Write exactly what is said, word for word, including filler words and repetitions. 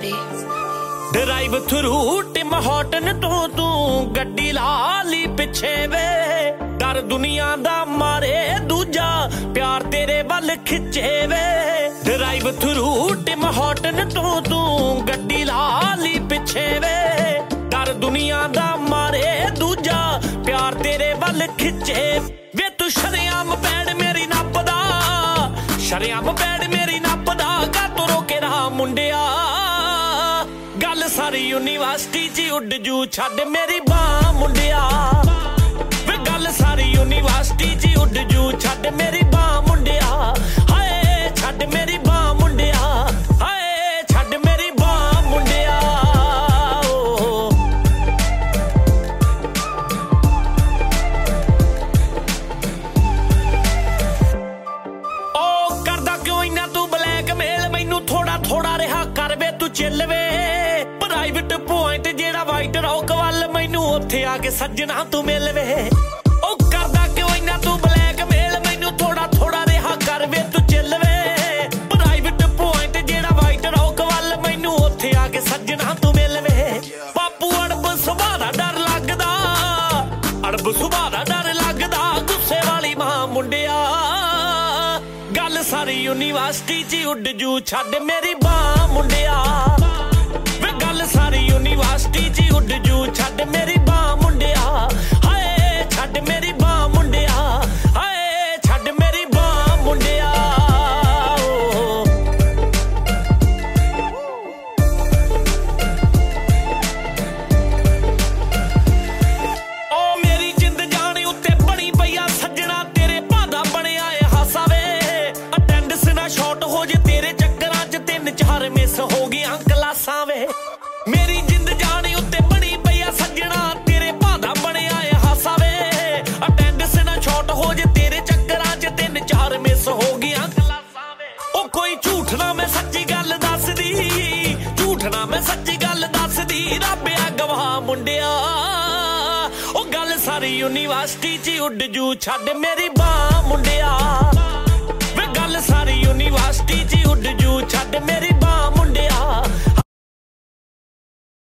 drive through Tim Hortons तो तू गड्डी ला ली पिछे वे डर दुनिया दा मारे दूजा प्यार तेरे वल खिचे वे ड्राइव थ्रू टिम हॉटन तो तू गड्डी ला ली पिछे वे डर दुनिया दा मारे दूजा प्यार तेरे वल खिचे वे तू शरेआम पैड़ मेरी नपदा शरेआम पैड़ मेरी नपदा का तू रोके रहा मुंडिया गल सारी यूनिवर्सिटी च उड जू छड़ मेरी बां मुंडिया वे गल सारी यूनिवर्सिटी च उड जू छड़ मेरी बां मुंडिया हाय छड़ मेरी बां मुंडिया हाय छड़ मेरी बां मुंडिया ओ करदा क्यों इन्ना तू ब्लैकमेल मैनू थोड़ा थोड़ा रिहा कर वे तू चिल वे प्राइवेट पॉइंट जेड़ा वाइट रॉक वाल मैनू उत्थे आके सज्जना तू मिल वे ओ करदा क्यों इन्ना तू ब्लैकमेल मैनू थोड़ा थोड़ा रिहा कर वे तू चिल वे प्राइवेट पॉइंट जेड़ा वाइट रॉक वाल मैनू उत्थे आके सज्जना तू मिल वे बापू अड़ब सुभाऽ दा डर लगदा अड़ब सुभाऽ दा डर लगदा गुस्से वाली मां मुंडिया गल सारी यूनिवर्सिटी च उड जू छड़ मेरी बां मुंडिया गल सारी यूनिवर्सिटी च उड जू छड़ मेरी बां मुंडिया हाय छड़ मेरी बां मुंडिया हाय छड़ मेरी बां मुंडिया ओ मेरी जिंद जाने उत्ते बड़ी पईया सज्जना तेरे भादा बनिया ए हासा वे अटेंडेंस ना शॉर्ट हो जे तेरे चक्करां च तीन चार मिस हो गईयां क्लासां वे मेरी जिंद जाने उत्ते बड़ी पईया सज्जना तेरे भादा बनिया ए हासा वे अटेंडेंस ना शॉर्ट हो जे तेरे चक्करां च तीन चार मिस हो गईयां क्लासां वे ओ कोई झूठ ना मैं सच्ची गल दसदी झूठ ना मैं सच्ची गल दसदी रब आ गवाह मुंडिया ओ गल सारी यूनिवर्सिटी च उड जू छड़ मेरी बां मुंडिया वे गल सारी यूनिवर्सिटी च उड जू छड़ मेरी